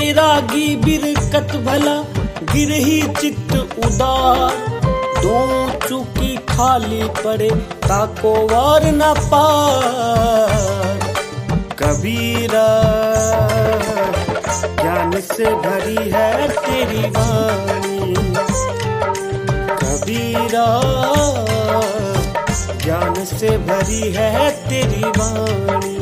बैरागी बिरकत भला गिरही चित्त उदार, दो चुकी खाली पड़े ताको वार न पार। कबीरा ज्ञान से भरी है तेरी वाणी, कबीरा ज्ञान से भरी है तेरी वाणी।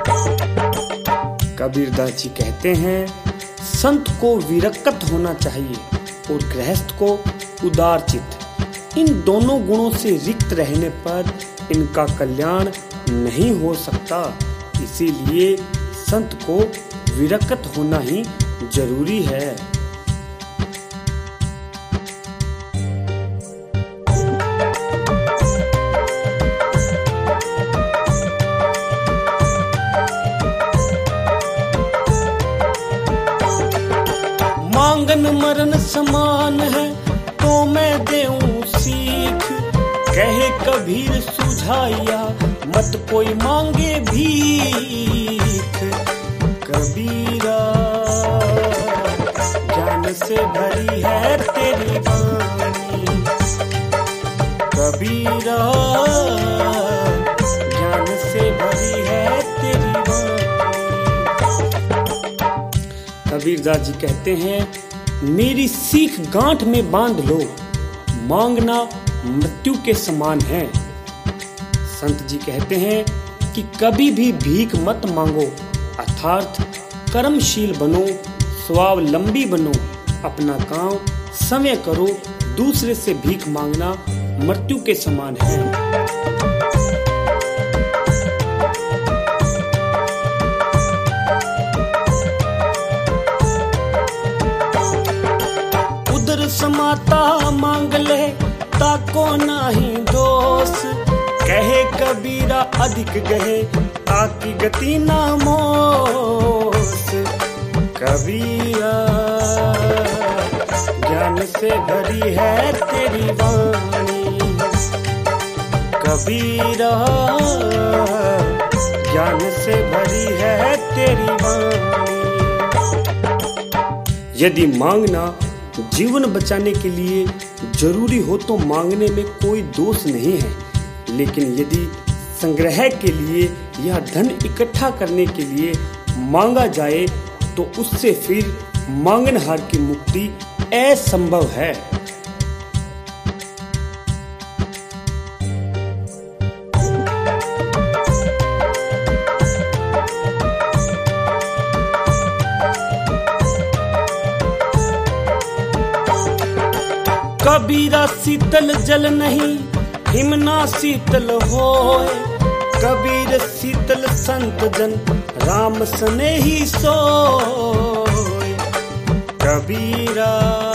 कबीरदास जी कहते हैं संत को विरक्त होना चाहिए और गृहस्थ को उदार चित्त। इन दोनों गुणों से रिक्त रहने पर इनका कल्याण नहीं हो सकता। इसीलिए संत को विरक्त होना ही जरूरी है। मांगन मरण समान है तो मैं देऊं सीख, कहे कबीर सुझाइया मत कोई मांगे भीख। कबीरा ज्ञान से भरी है तेरी वाणी, कबीरा ज्ञान से भरी है तेरी वाणी। कबीरदास जी कहते हैं मेरी सीख गांठ में बांध लो, मांगना मृत्यु के समान है। संत जी कहते हैं कि कभी भी भीख मत मांगो, अर्थात कर्मशील बनो, स्वावलंबी बनो, अपना काम समय करो। दूसरे से भीख मांगना मृत्यु के समान है। समाता मांग ले ताको नाही दोष, कहे कबीरा अधिक गहे ताकि गति ना मोस। कबीरा ज्ञान से भरी है तेरी वाणी, कबीरा ज्ञान से भरी है तेरी वाणी। यदि मांगना जीवन बचाने के लिए जरूरी हो तो मांगने में कोई दोष नहीं है, लेकिन यदि संग्रह के लिए या धन इकट्ठा करने के लिए मांगा जाए तो उससे फिर मांगनहार की मुक्ति असंभव है। कबीरा शीतल जल नहीं हिमना शीतल होए, कबीर शीतल संत जन राम स्नेही सोए। कबीरा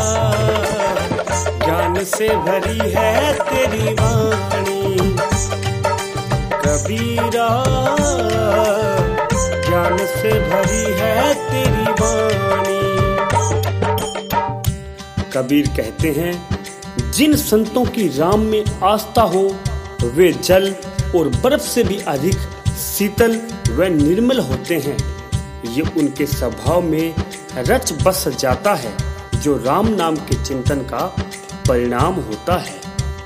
ज्ञान से भरी है तेरी वाणी, कबीरा ज्ञान से भरी है तेरी वाणी। कबीर कहते हैं जिन संतों की राम में आस्था हो वे जल और बर्फ से भी अधिक शीतल व निर्मल होते हैं। ये उनके स्वभाव में रच बस जाता है जो राम नाम के चिंतन का परिणाम होता है।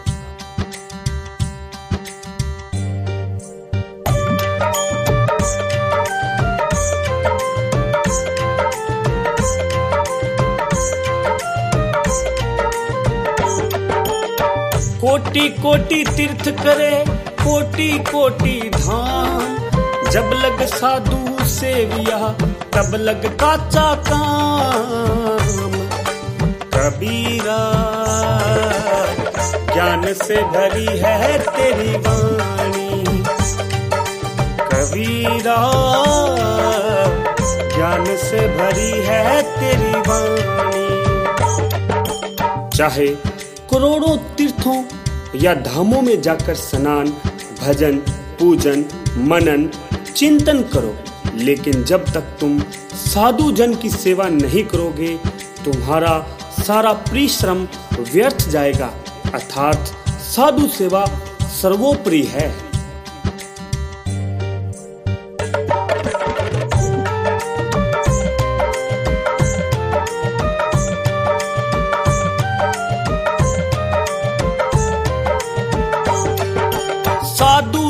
कोटि कोटि तीर्थ करे कोटि कोटि धाम, जब लग साधु सेविया तब लग काचा काम। कबीरा ज्ञान से भरी है तेरी वाणी, कबीरा ज्ञान से भरी है तेरी वाणी। चाहे करोड़ों तीर्थों या धामों में जाकर स्नान, भजन, पूजन, मनन, चिंतन करो, लेकिन जब तक तुम साधु जन की सेवा नहीं करोगे तुम्हारा सारा परिश्रम व्यर्थ जाएगा। अर्थात साधु सेवा सर्वोपरि है।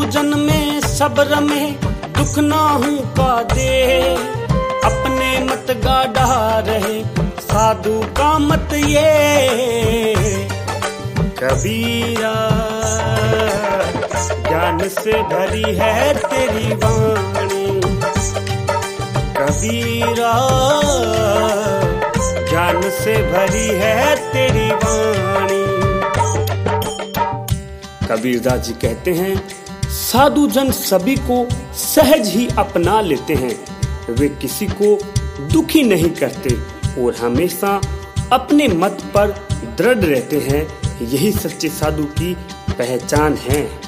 जन में सब्र में दुख नाहू का दे, अपने मत गाढ़ा रहे साधु का मत ये। कबीरा ज्ञान से भरी है तेरी वाणी, कबीरा ज्ञान से भरी है तेरी वाणी। कबीरदास जी कहते हैं साधु जन सभी को सहज ही अपना लेते हैं, वे किसी को दुखी नहीं करते और हमेशा अपने मत पर दृढ़ रहते हैं। यही सच्चे साधु की पहचान है।